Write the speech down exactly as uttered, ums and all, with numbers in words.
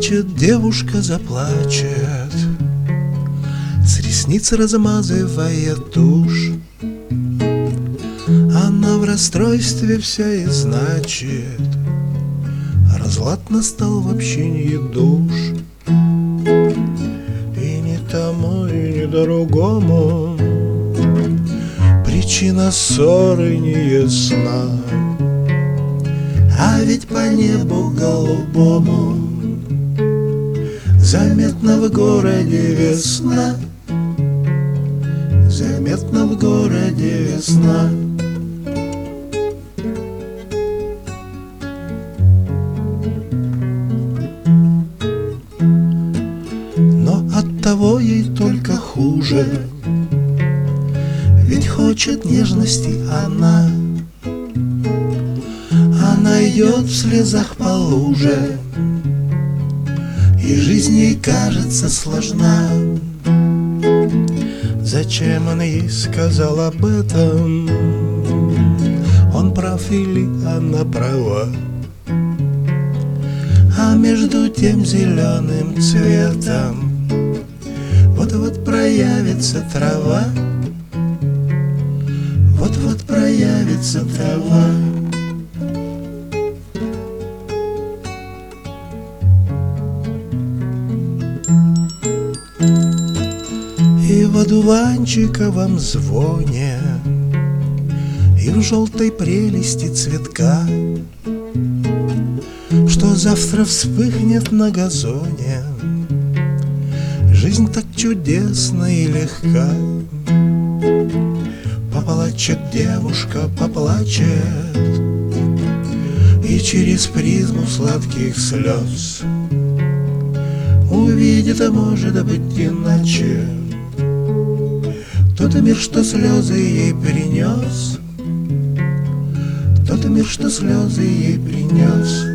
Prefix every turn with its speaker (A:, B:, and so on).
A: Заплачет девушка, заплачет, с ресниц размазывая тушь. Она в расстройстве вся и значит, разлад настал в общении душ. И ни тому, и ни другому причина ссоры не ясна. А ведь по небу голубому заметно в городе весна, заметно в городе весна. Но оттого ей только хуже, ведь хочет нежности она. Она идет в слезах по луже, и жизнь ей кажется сложна. Зачем он ей сказал об этом? Он прав или она права? А между тем зеленым цветом вот-вот проявится трава, вот-вот проявится трава. И в одуванчиковом звоне, и в желтой прелести цветка, что завтра вспыхнет на газоне, жизнь так чудесна и легка. Поплачет девушка, поплачет, и через призму сладких слез увидит, а может быть иначе, тот мир, что слезы ей принес, тот мир, что слезы ей принес.